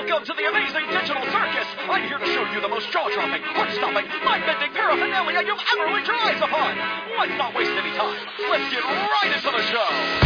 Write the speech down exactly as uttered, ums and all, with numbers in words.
Welcome to the amazing digital circus. I'm here to show you the most jaw-dropping, heart-stopping, mind-bending paraphernalia you've ever laid your eyes upon. Let's not waste any time. Let's get right into the show.